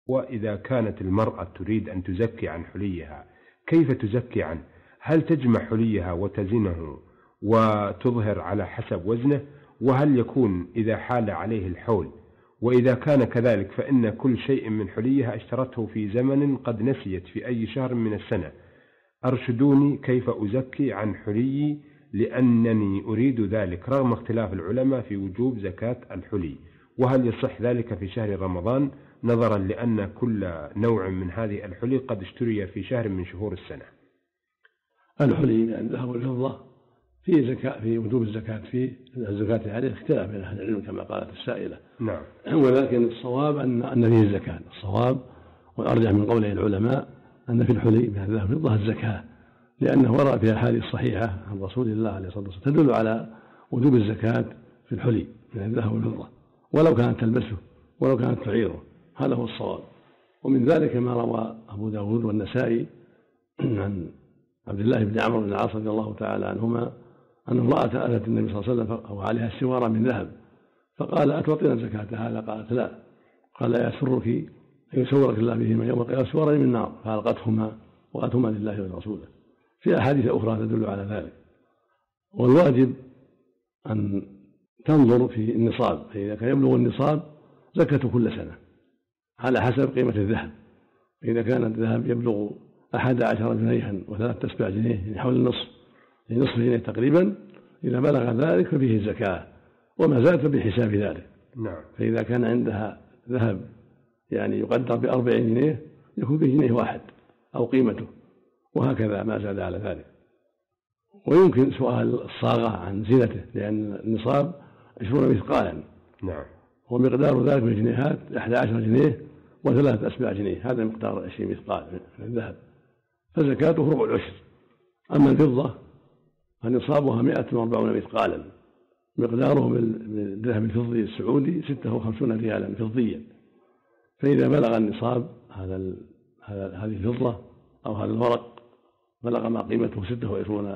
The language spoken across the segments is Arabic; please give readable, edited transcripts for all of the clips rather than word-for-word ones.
وإذا كانت المرأة تريد أن تزكي عن حليها كيف تزكي عنه؟ هل تجمع حليها وتزنه وتظهر على حسب وزنه؟ وهل يكون إذا حال عليه الحول؟ وإذا كان كذلك فإن كل شيء من حليها اشترته في زمن قد نسيت في أي شهر من السنة، أرشدوني كيف أزكي عن حلي لأنني أريد ذلك رغم اختلاف العلماء في وجوب زكاة الحلي، وهل يصح ذلك في شهر رمضان نظرا لأن كل نوع من هذه الحلي قد اشتري في شهر من شهور السنة؟ الحلي من الذهب والفضة في زكاة، في وجوب الزكاة فيه الزكاة عليه اختلاف بين أهل العلم كما قالت السائلة. نعم. ولكن الصواب أن فيه الزكاة، الصواب والأرجح من قوله العلماء أن في الحلي من الذهب والفضة الزكاة، لأنه ورد في الأحاديث الصحيحة عن رسول الله عليه الصلاة والسلام تدل على وجوب الزكاة في الحلي من الذهب والفضة ولو كانت تلبسه ولو كانت تعيره، هذا هو الصواب. ومن ذلك ما روى أبو داود والنسائي عن عبد الله بن عمرو بن العاص رضي الله تعالى عنهما أن امرأة أتت النبي صلى الله عليه وسلم وعليها سوارة من ذهب فقال أتعطينا الزكاة هذا؟ قالت لا. قال يسرك أن يسورك الله بهما يوم القيامة سوارين من نار، فألقتهما وأتهما لله ولرسوله. في أحاديث أخرى تدل على ذلك. والواجب أن تنظر في النصاب، فإذا كان يبلغ النصاب زكاة كل سنة على حسب قيمة الذهب. إذا كان الذهب يبلغ 11 جنيها و3 جنيه يعني حول النصف، يعني نصف جنيه تقريبا، إذا بلغ ذلك ففيه الزكاة وما زالت بحساب ذلك. نعم. فإذا كان عندها ذهب يعني يقدر ب40 جنيه يكون به جنيه واحد أو قيمته، وهكذا ما زاد على ذلك. ويمكن سؤال الصاغة عن زينته لأن النصاب 20 مثقالا. نعم. ومقدار ذلك من الجنيهات 11 جنيه و3 جنيه، هذا مقدار 20 مثقال من الذهب، فزكاته ربع العشر. أما الفضة فنصابها 140 مثقالا، مقداره بالذهب الفضي السعودي 56 ريالا فضيا. فإذا بلغ النصاب هذه الفضة أو هذا الورق بلغ ما قيمته 26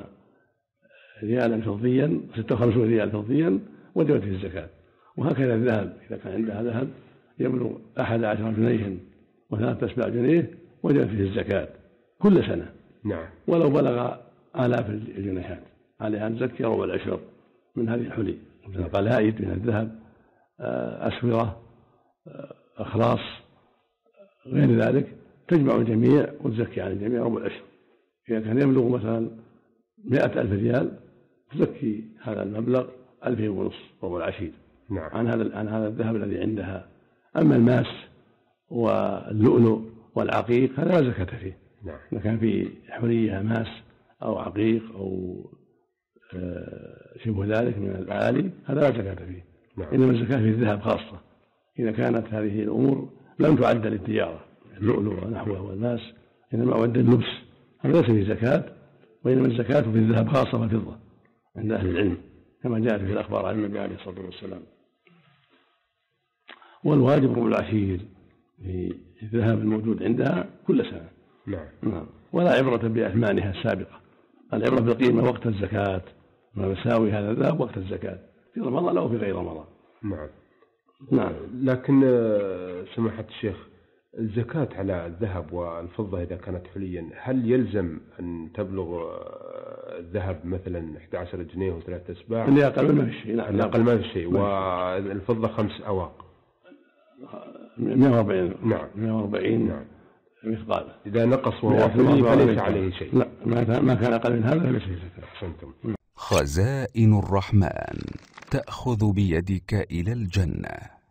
ريالا فضيا 56 ريال فضيا وجبت فيه الزكاة. وهكذا الذهب إذا كان عندها ذهب يبلغ 11 جنيه و3 جنيه وجبت فيه الزكاة كل سنة. نعم. ولو بلغ آلاف الجنيهات عليها أن تزكي ربع العشر من هذه الحلي، من القلائد من الذهب، أسورة، أخراص، غير ذلك، تجمع الجميع وتزكي عن الجميع ربع العشر. إذا كان يبلغ مثلا 100,000 ريال تزكي هذا المبلغ 2,500 ربع العشير. نعم. عن هذا الذهب الذي عندها. أما الماس واللؤلؤ والعقيق هذا لا زكاة فيه. نعم. إذا كان في حليها ماس أو عقيق أو شبه ذلك من الأعالي هذا لا زكاة فيه. نعم. إنما الزكاة في الذهب خاصة إذا كانت هذه الأمور لم تعد للتجارة، اللؤلؤ ونحوه والماس إنما أعد اللبس، هذا ليس فيه زكاة، وإنما الزكاة في الذهب خاصة والفضة عند أهل العلم كما جاءت في الأخبار عن النبي عليه الصلاة والسلام. والواجب ربع العشير في الذهب الموجود عندها كل سنة. نعم. ولا عبرة بأثمانها السابقة، العبرة بالقيمة وقت الزكاة، ما يساوي هذا الذهب وقت الزكاة في رمضان أو في غير رمضان. نعم. لكن سماحة الشيخ الزكاة على الذهب والفضة إذا كانت حليا هل يلزم أن تبلغ الذهب مثلا 11 جنيه و3 أسباع؟ اللي أقل ما في شيء. نعم. أقل ما في شيء. والفضة 5 أواق 140. نعم. 140. نعم. مثقال. إذا نقص وهو حلي فليس عليه شيء. لا، ما كان أقل من هذا فليس عليه زكاة. أحسنتم. خزائن الرحمن تأخذ بيدك إلى الجنة.